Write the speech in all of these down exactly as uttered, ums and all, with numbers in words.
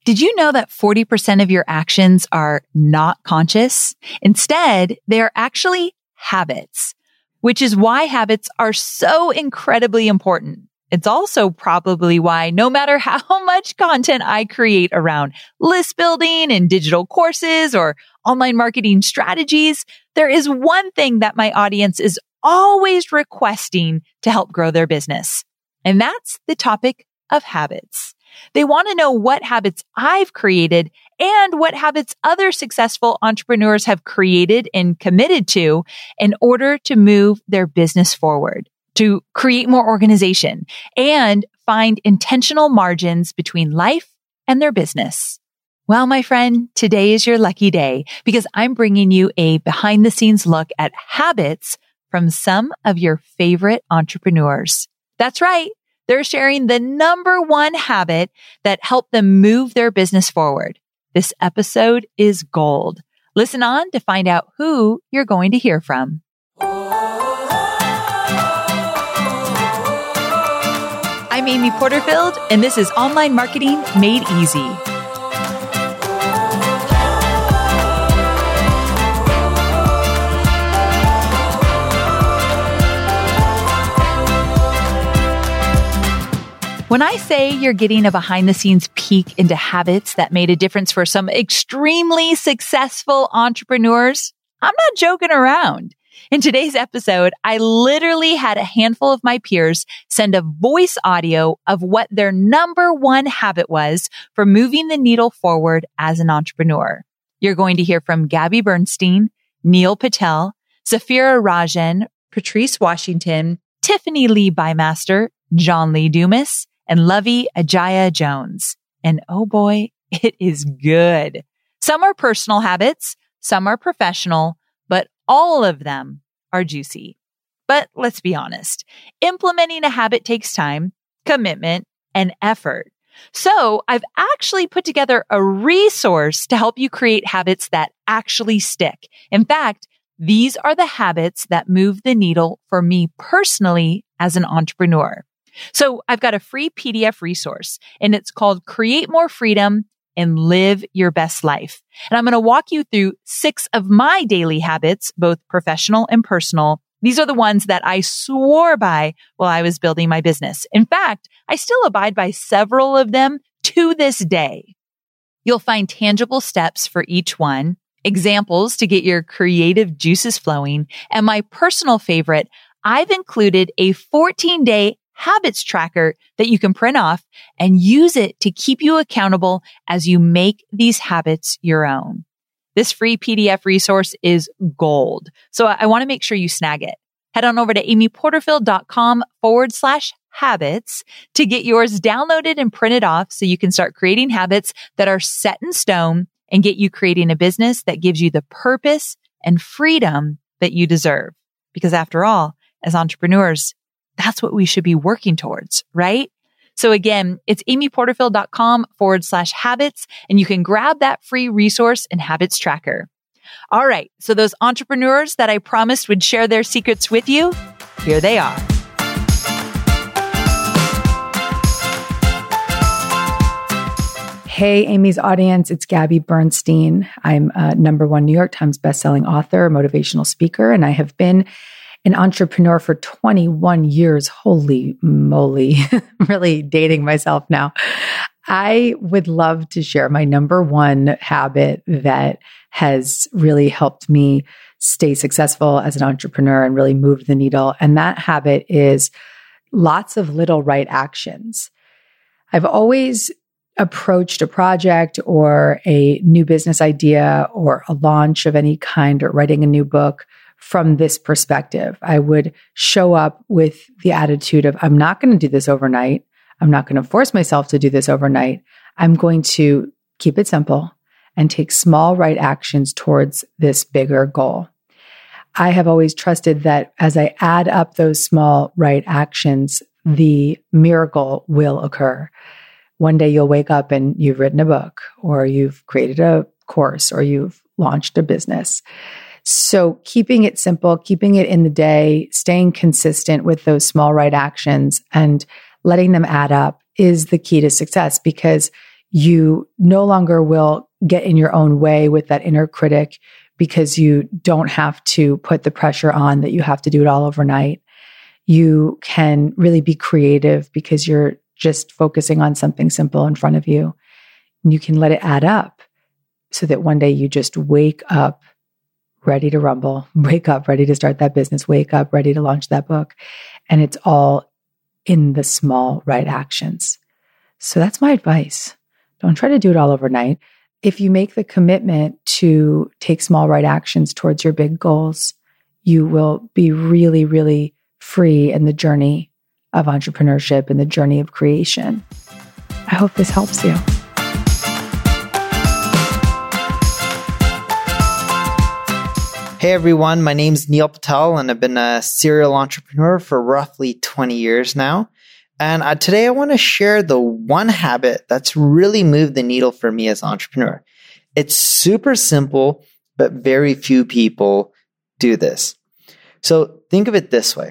Did you know that forty percent of your actions are not conscious? Instead, they are actually habits, which is why habits are so incredibly important. It's also probably why no matter how much content I create around list building and digital courses or online marketing strategies, there is one thing that my audience is always requesting to help grow their business. And that's the topic of habits. They want to know what habits I've created and what habits other successful entrepreneurs have created and committed to in order to move their business forward, to create more organization and find intentional margins between life and their business. Well, my friend, today is your lucky day because I'm bringing you a behind the scenes look at habits from some of your favorite entrepreneurs. That's right. They're sharing the number one habit that helped them move their business forward. This episode is gold. Listen on to find out who you're going to hear from. I'm Amy Porterfield, and this is Online Marketing Made Easy. When I say you're getting a behind-the-scenes peek into habits that made a difference for some extremely successful entrepreneurs, I'm not joking around. In today's episode, I literally had a handful of my peers send a voice audio of what their number one habit was for moving the needle forward as an entrepreneur. You're going to hear from Gabby Bernstein, Neil Patel, Safira Rajan, Patrice Washington, Tiffany Lee Bymaster, John Lee Dumas, and Lovey Ajaya Jones. And oh boy, it is good. Some are personal habits, some are professional, but all of them are juicy. But let's be honest, implementing a habit takes time, commitment, and effort. So I've actually put together a resource to help you create habits that actually stick. In fact, these are the habits that move the needle for me personally as an entrepreneur. So I've got a free P D F resource, and it's called Create More Freedom and Live Your Best Life. And I'm going to walk you through six of my daily habits, both professional and personal. These are the ones that I swore by while I was building my business. In fact, I still abide by several of them to this day. You'll find tangible steps for each one, examples to get your creative juices flowing, and my personal favorite, I've included a fourteen-day habits tracker that you can print off and use it to keep you accountable as you make these habits your own. This free P D F resource is gold. So I want to make sure you snag it. Head on over to amyporterfield.com forward slash habits to get yours downloaded and printed off so you can start creating habits that are set in stone and get you creating a business that gives you the purpose and freedom that you deserve. Because after all, as entrepreneurs, that's what we should be working towards, right? So again, it's amyporterfield.com forward slash habits, and you can grab that free resource and habits tracker. All right. So those entrepreneurs that I promised would share their secrets with you, here they are. Hey, Amy's audience, it's Gabby Bernstein. I'm a number one New York Times bestselling author, motivational speaker, and I have been an entrepreneur for twenty-one years. Holy moly. Really dating myself now. I would love to share my number one habit that has really helped me stay successful as an entrepreneur and really move the needle. And that habit is lots of little right actions. I've always approached a project or a new business idea or a launch of any kind or writing a new book from this perspective. I would show up with the attitude of, I'm not going to do this overnight. I'm not going to force myself to do this overnight. I'm going to keep it simple and take small right actions towards this bigger goal. I have always trusted that as I add up those small right actions, the miracle will occur. One day you'll wake up and you've written a book, or you've created a course, or you've launched a business. So keeping it simple, keeping it in the day, staying consistent with those small right actions and letting them add up is the key to success, because You no longer will get in your own way with that inner critic because you don't have to put the pressure on that you have to do it all overnight. You can really be creative because you're just focusing on something simple in front of you. And you can let it add up so that one day you just wake up ready to rumble, wake up ready to start that business, wake up ready to launch that book. And it's all in the small, right actions. So that's my advice. Don't try to do it all overnight. If you make the commitment to take small, right actions towards your big goals, you will be really, really free in the journey of entrepreneurship and the journey of creation. I hope this helps you. Hey everyone, my name's Neil Patel and I've been a serial entrepreneur for roughly twenty years now. And uh, today I want to share the one habit that's really moved the needle for me as an entrepreneur. It's super simple, but very few people do this. So think of it this way.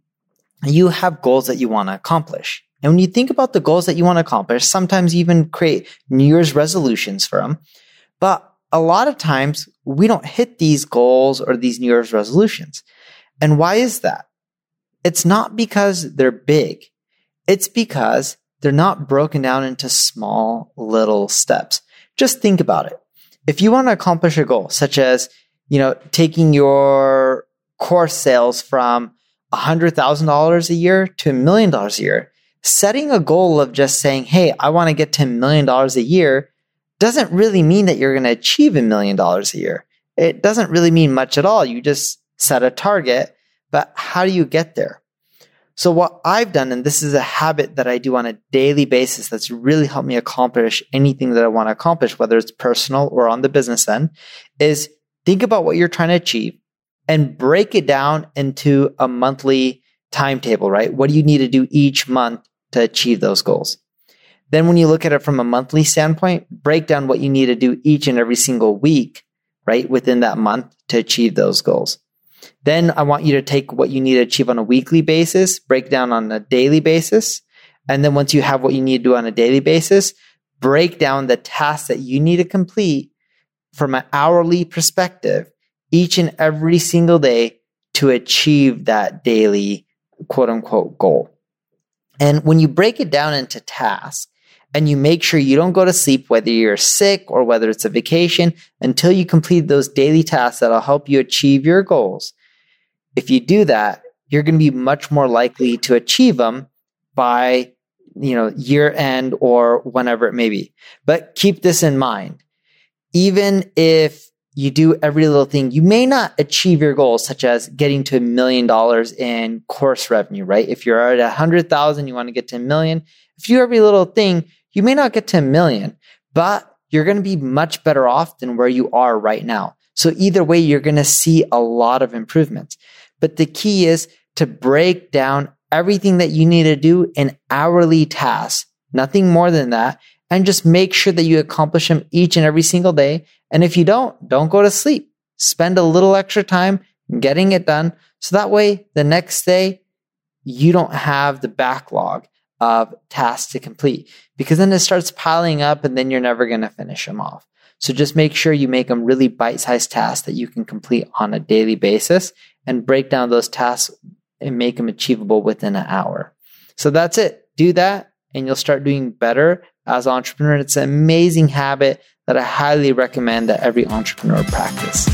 You have goals that you want to accomplish. And when you think about the goals that you want to accomplish, sometimes you even create New Year's resolutions for them. But a lot of times we don't hit these goals or these New Year's resolutions. And why is that? It's not because they're big. It's because they're not broken down into small little steps. Just think about it. If you want to accomplish a goal, such as, you know, taking your course sales from one hundred thousand dollars a year to a million dollars a year, setting a goal of just saying, hey, I want to get to a million dollars a year doesn't really mean that you're going to achieve a million dollars a year. It doesn't really mean much at all. You just set a target, but how do you get there? So what I've done, and this is a habit that I do on a daily basis that's really helped me accomplish anything that I want to accomplish, whether it's personal or on the business end, is think about what you're trying to achieve and break it down into a monthly timetable, right? What do you need to do each month to achieve those goals? Then when you look at it from a monthly standpoint, break down what you need to do each and every single week, right, within that month to achieve those goals. Then I want you to take what you need to achieve on a weekly basis, break down on a daily basis. And then once you have what you need to do on a daily basis, break down the tasks that you need to complete from an hourly perspective each and every single day to achieve that daily quote unquote goal. And when you break it down into tasks and you make sure you don't go to sleep, whether you're sick or whether it's a vacation, until you complete those daily tasks that'll help you achieve your goals. If you do that, you're going to be much more likely to achieve them by, you know, year end or whenever it may be. But keep this in mind. Even if you do every little thing, you may not achieve your goals, such as getting to a million dollars in course revenue, right? If you're at a hundred thousand, you want to get to a million. If you do every little thing, you may not get to a million, but you're going to be much better off than where you are right now. So either way, you're going to see a lot of improvements. But the key is to break down everything that you need to do in hourly tasks, nothing more than that, and just make sure that you accomplish them each and every single day. And if you don't, don't go to sleep. Spend a little extra time getting it done. So that way, the next day, you don't have the backlog of tasks to complete, because then it starts piling up and then you're never going to finish them off. So just make sure you make them really bite-sized tasks that you can complete on a daily basis and break down those tasks and make them achievable within an hour. So that's it. Do that and you'll start doing better as an entrepreneur. It's an amazing habit that I highly recommend that every entrepreneur practice.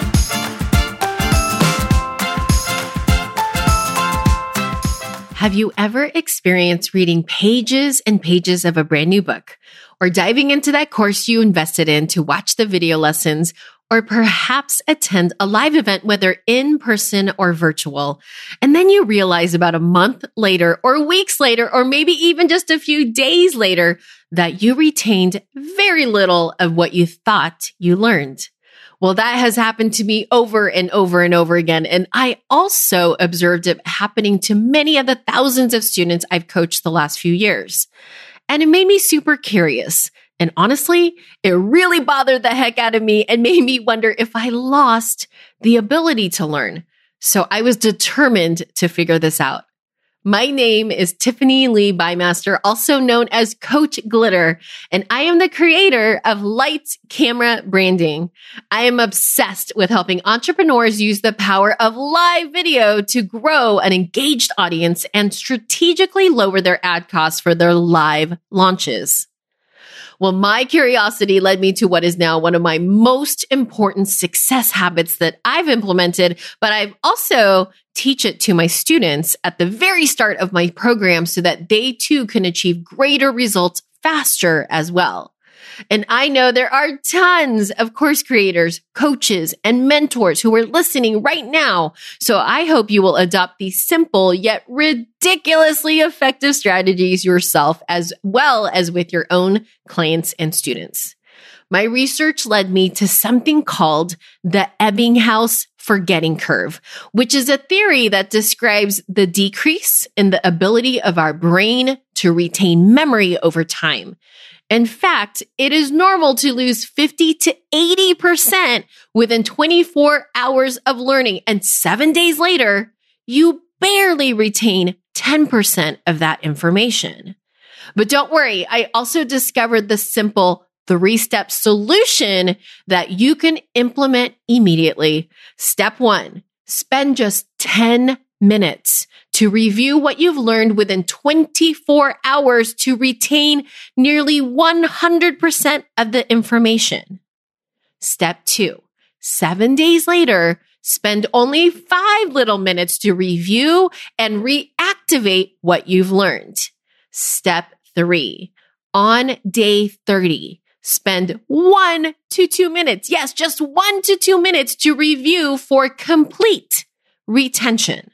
Have you ever experienced reading pages and pages of a brand new book, or diving into that course you invested in to watch the video lessons, or perhaps attend a live event, whether in person or virtual, and then you realize about a month later or weeks later, or maybe even just a few days later, that you retained very little of what you thought you learned? Well, that has happened to me over and over and over again. And I also observed it happening to many of the thousands of students I've coached the last few years. And it made me super curious. And honestly, it really bothered the heck out of me and made me wonder if I lost the ability to learn. So I was determined to figure this out. My name is Tiffany Lee Bymaster, also known as Coach Glitter, and I am the creator of Lights Camera Branding. I am obsessed with helping entrepreneurs use the power of live video to grow an engaged audience and strategically lower their ad costs for their live launches. Well, my curiosity led me to what is now one of my most important success habits that I've implemented, but I've also teach it to my students at the very start of my program so that they too can achieve greater results faster as well. And I know there are tons of course creators, coaches, and mentors who are listening right now. So I hope you will adopt these simple yet ridiculously effective strategies yourself, as well as with your own clients and students. My research led me to something called the Ebbinghaus forgetting curve, which is a theory that describes the decrease in the ability of our brain to retain memory over time. In fact, it is normal to lose fifty to eighty percent within twenty-four hours of learning, and seven days later, you barely retain ten percent of that information. But don't worry, I also discovered the simple three-step solution that you can implement immediately. Step one, spend just ten minutes to review what you've learned within twenty-four hours to retain nearly one hundred percent of the information. Step two, seven days later, spend only five little minutes to review and reactivate what you've learned. Step three, on day thirty, spend one to two minutes. Yes, just one to two minutes to review for complete retention.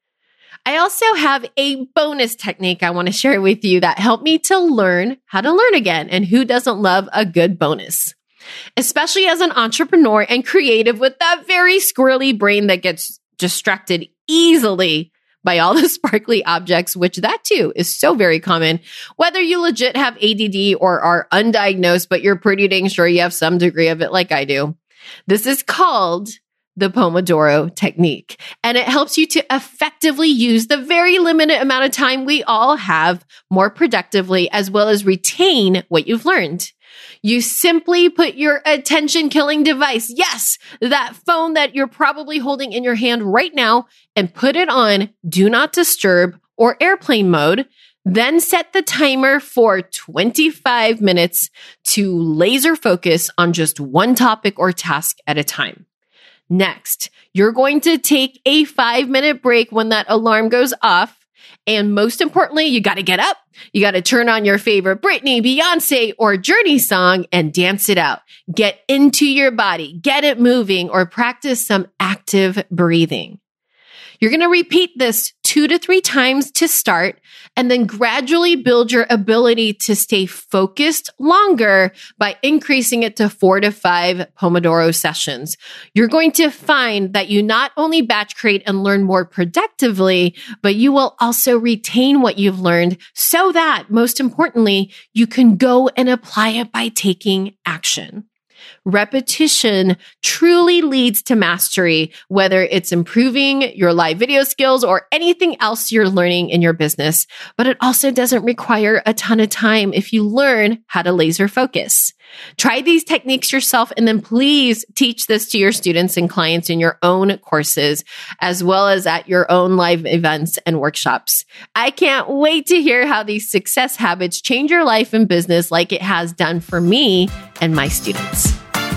I also have a bonus technique I want to share with you that helped me to learn how to learn again. And who doesn't love a good bonus? Especially as an entrepreneur and creative with that very squirrely brain that gets distracted easily by all the sparkly objects, which that too is so very common. Whether you legit have A D D or are undiagnosed, but you're pretty dang sure you have some degree of it like I do. This is called the Pomodoro technique, and it helps you to effectively use the very limited amount of time we all have more productively, as well as retain what you've learned. You simply put your attention-killing device, yes, that phone that you're probably holding in your hand right now, and put it on Do Not Disturb or airplane mode. Then set the timer for twenty-five minutes to laser focus on just one topic or task at a time. Next, you're going to take a five minute break when that alarm goes off. And most importantly, you got to get up. You got to turn on your favorite Britney, Beyonce, or Journey song and dance it out. Get into your body, get it moving, or practice some active breathing. You're going to repeat this two to three times to start, and then gradually build your ability to stay focused longer by increasing it to four to five Pomodoro sessions. You're going to find that you not only batch create and learn more productively, but you will also retain what you've learned so that, most importantly, you can go and apply it by taking action. Repetition truly leads to mastery, whether it's improving your live video skills or anything else you're learning in your business. But it also doesn't require a ton of time if you learn how to laser focus. Try these techniques yourself, and then please teach this to your students and clients in your own courses, as well as at your own live events and workshops. I can't wait to hear how these success habits change your life and business like it has done for me and my students.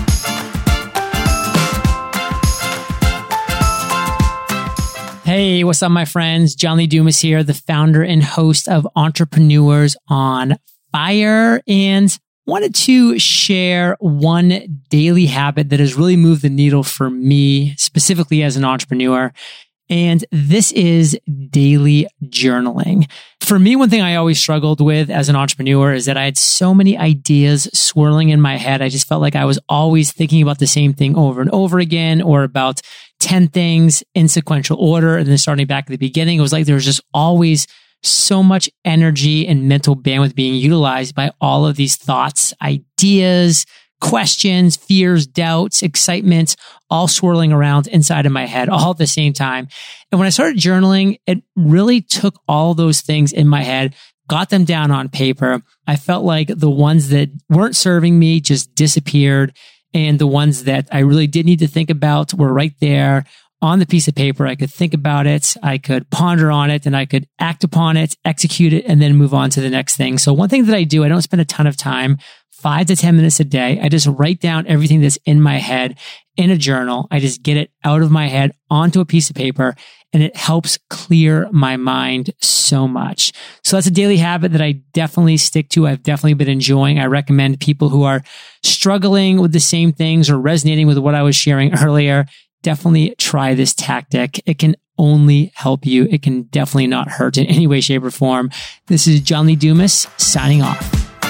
Hey, what's up, my friends? John Lee Dumas here, the founder and host of Entrepreneurs on Fire, and wanted to share one daily habit that has really moved the needle for me, specifically as an entrepreneur. And this is daily journaling. For me, one thing I always struggled with as an entrepreneur is that I had so many ideas swirling in my head. I just felt like I was always thinking about the same thing over and over again, or about ten things in sequential order. And then starting back at the beginning, it was like there was just always so much energy and mental bandwidth being utilized by all of these thoughts, ideas, questions, fears, doubts, excitements, all swirling around inside of my head all at the same time. And when I started journaling, it really took all those things in my head, got them down on paper. I felt like the ones that weren't serving me just disappeared. And the ones that I really did need to think about were right there on the piece of paper. I could think about it, I could ponder on it, and I could act upon it, execute it, and then move on to the next thing. So one thing that I do, I don't spend a ton of time, five to ten minutes a day. I just write down everything that's in my head in a journal. I just get it out of my head onto a piece of paper, and it helps clear my mind so much. So that's a daily habit that I definitely stick to. I've definitely been enjoying. I recommend people who are struggling with the same things or resonating with what I was sharing earlier, definitely try this tactic. It can only help you. It can definitely not hurt in any way, shape, or form. This is John Lee Dumas signing off.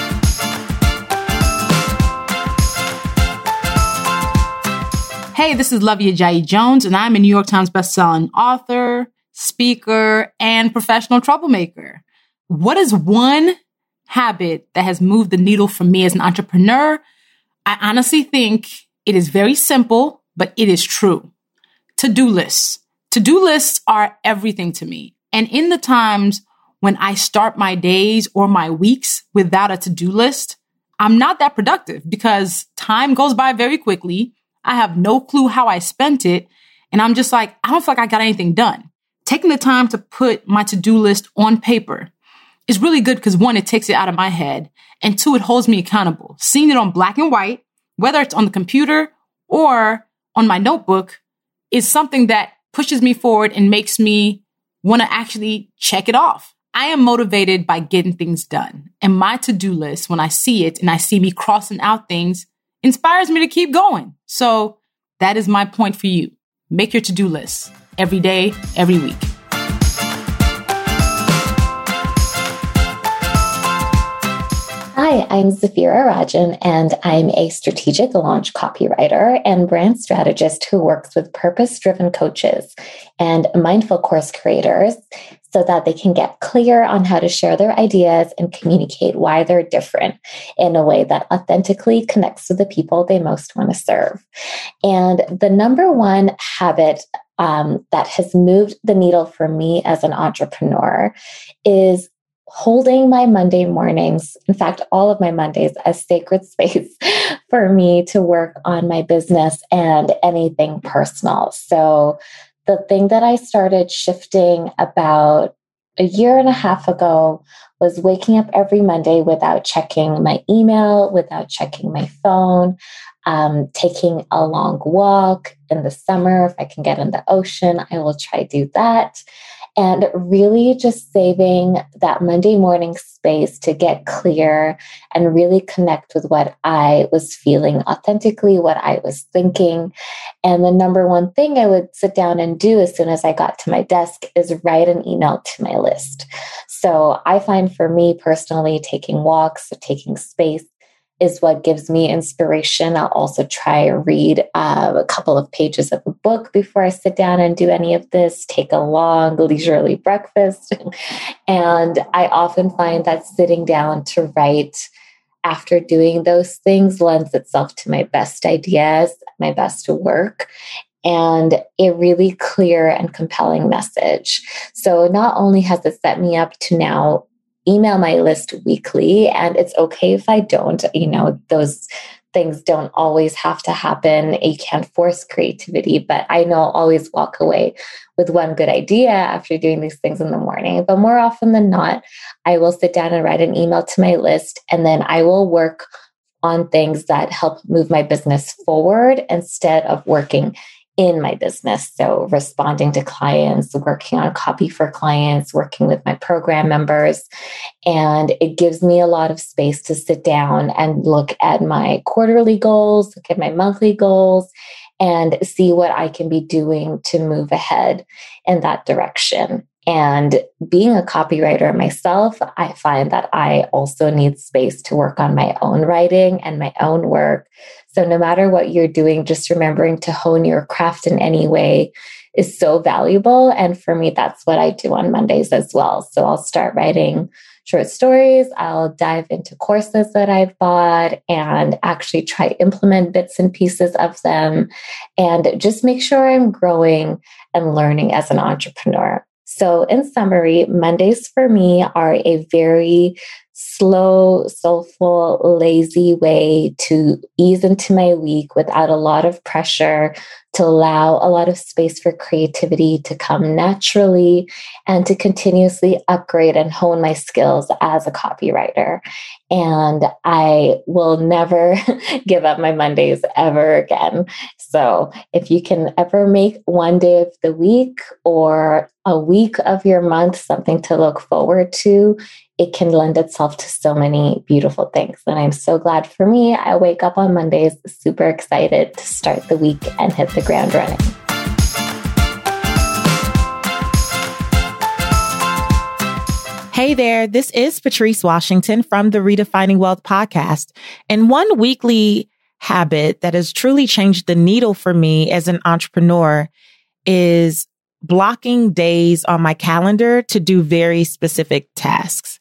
Hey, this is Lovey Ajayi Jones, and I'm a New York Times bestselling author, speaker, and professional troublemaker. What is one habit that has moved the needle for me as an entrepreneur? I honestly think it is very simple, but it is true. To-do lists. To-do lists are everything to me. And in the times when I start my days or my weeks without a to-do list, I'm not that productive because time goes by very quickly. I have no clue how I spent it. And I'm just like, I don't feel like I got anything done. Taking the time to put my to-do list on paper is really good because one, it takes it out of my head. And two, it holds me accountable. Seeing it on black and white, whether it's on the computer or on my notebook, is something that pushes me forward and makes me want to actually check it off. I am motivated by getting things done. And my to-do list, when I see it and I see me crossing out things, inspires me to keep going. So that is my point for you. Make your to-do list every day, every week. Hi, I'm Zafira Rajan, and I'm a strategic launch copywriter and brand strategist who works with purpose-driven coaches and mindful course creators so that they can get clear on how to share their ideas and communicate why they're different in a way that authentically connects with the people they most want to serve. And the number one habit um, that has moved the needle for me as an entrepreneur is holding my Monday mornings, in fact, all of my Mondays, as sacred space for me to work on my business and anything personal. So the thing that I started shifting about a year and a half ago was waking up every Monday without checking my email, without checking my phone, um, taking a long walk in the summer. If I can get in the ocean, I will try to do that. And really just saving that Monday morning space to get clear and really connect with what I was feeling authentically, what I was thinking. And the number one thing I would sit down and do as soon as I got to my desk is write an email to my list. So I find for me personally, taking walks, taking space, is what gives me inspiration. I'll also try to read uh, a couple of pages of a book before I sit down and do any of this, take a long leisurely breakfast. And I often find that sitting down to write after doing those things lends itself to my best ideas, my best work, and a really clear and compelling message. So not only has it set me up to now email my list weekly, and it's okay if I don't, you know, those things don't always have to happen. You can't force creativity, but I know I'll always walk away with one good idea after doing these things in the morning. But more often than not, I will sit down and write an email to my list, and then I will work on things that help move my business forward instead of working in my business. So responding to clients, working on copy for clients, working with my program members. And it gives me a lot of space to sit down and look at my quarterly goals, look at my monthly goals, and see what I can be doing to move ahead in that direction. And being a copywriter myself, I find that I also need space to work on my own writing and my own work. So no matter what you're doing, just remembering to hone your craft in any way is so valuable. And for me, that's what I do on Mondays as well. So I'll start writing short stories. I'll dive into courses that I've bought and actually try to implement bits and pieces of them and just make sure I'm growing and learning as an entrepreneur. So in summary, Mondays for me are a very slow, soulful, lazy way to ease into my week without a lot of pressure, to allow a lot of space for creativity to come naturally and to continuously upgrade and hone my skills as a copywriter. And I will never give up my Mondays ever again. So if you can ever make one day of the week or a week of your month something to look forward to, it can lend itself to so many beautiful things. And I'm so glad for me, I wake up on Mondays super excited to start the week and hit the ground running. Hey there, this is Patrice Washington from the Redefining Wealth podcast. And one weekly habit that has truly changed the needle for me as an entrepreneur is blocking days on my calendar to do very specific tasks.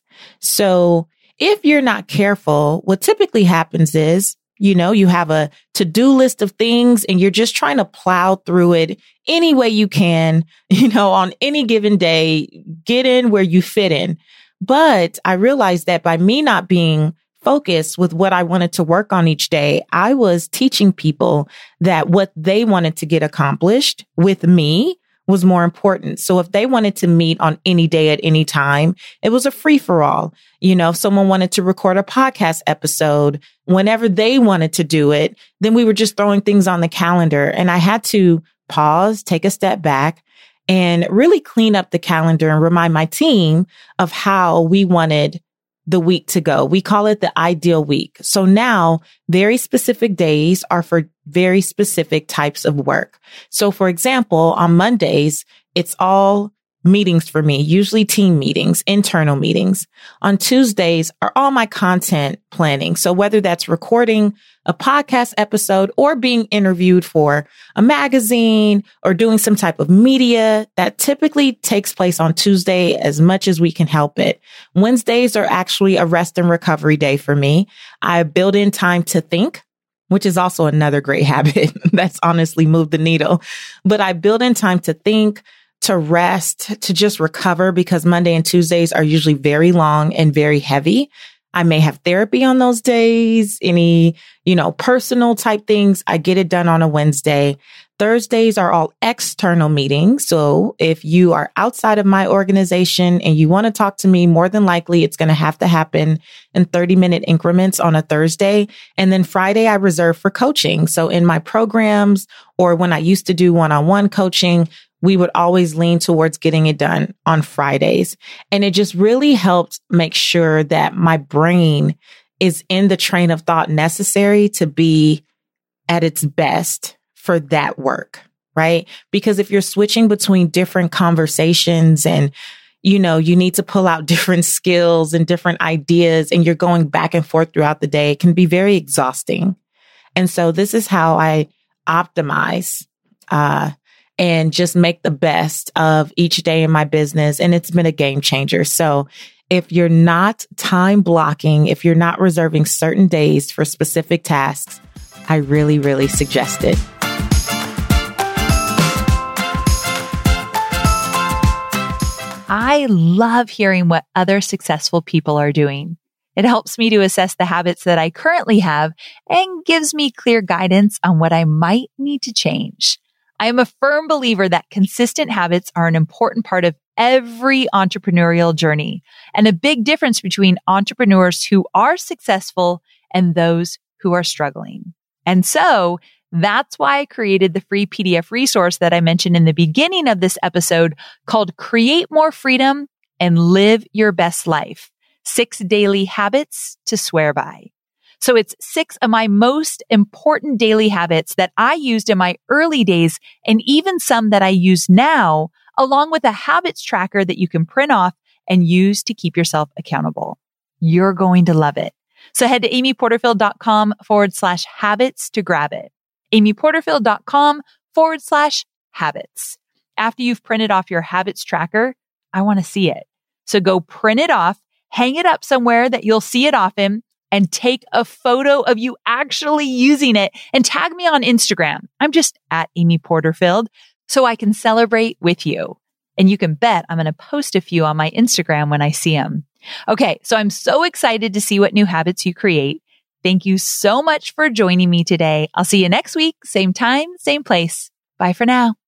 So if you're not careful, what typically happens is, you know, you have a to-do list of things and you're just trying to plow through it any way you can, you know, on any given day, get in where you fit in. But I realized that by me not being focused with what I wanted to work on each day, I was teaching people that what they wanted to get accomplished with me was more important. So if they wanted to meet on any day at any time, it was a free for all. You know, if someone wanted to record a podcast episode, whenever they wanted to do it, then we were just throwing things on the calendar. And I had to pause, take a step back, and really clean up the calendar and remind my team of how we wanted the week to go. We call it the ideal week. So now very specific days are for very specific types of work. So for example, on Mondays, it's all meetings for me, usually team meetings, internal meetings. On Tuesdays are all my content planning. So whether that's recording a podcast episode or being interviewed for a magazine or doing some type of media, that typically takes place on Tuesday as much as we can help it. Wednesdays are actually a rest and recovery day for me. I build in time to think, which is also another great habit that's honestly moved the needle. But I build in time to think, to rest, to just recover, because Monday and Tuesdays are usually very long and very heavy. I may have therapy on those days, any, you know, personal type things. I get it done on a Wednesday. Thursdays are all external meetings. So if you are outside of my organization and you want to talk to me, more than likely it's going to have to happen in thirty minute increments on a Thursday. And then Friday I reserve for coaching. So in my programs or when I used to do one-on-one coaching, we would always lean towards getting it done on Fridays. And it just really helped make sure that my brain is in the train of thought necessary to be at its best for that work, right? Because if you're switching between different conversations and, you know, you need to pull out different skills and different ideas and you're going back and forth throughout the day, it can be very exhausting. And so this is how I optimize, uh, and just make the best of each day in my business. And it's been a game changer. So if you're not time blocking, if you're not reserving certain days for specific tasks, I really, really suggest it. I love hearing what other successful people are doing. It helps me to assess the habits that I currently have and gives me clear guidance on what I might need to change. I am a firm believer that consistent habits are an important part of every entrepreneurial journey and a big difference between entrepreneurs who are successful and those who are struggling. And so that's why I created the free P D F resource that I mentioned in the beginning of this episode called Create More Freedom and Live Your Best Life, Six Daily Habits to Swear By. So it's six of my most important daily habits that I used in my early days and even some that I use now, along with a habits tracker that you can print off and use to keep yourself accountable. You're going to love it. So head to amyporterfield.com forward slash habits to grab it. amyporterfield.com forward slash habits. After you've printed off your habits tracker, I want to see it. So go print it off, hang it up somewhere that you'll see it often, and take a photo of you actually using it and tag me on Instagram. I'm just at Amy Porterfield so I can celebrate with you. And you can bet I'm going to post a few on my Instagram when I see them. Okay, so I'm so excited to see what new habits you create. Thank you so much for joining me today. I'll see you next week, same time, same place. Bye for now.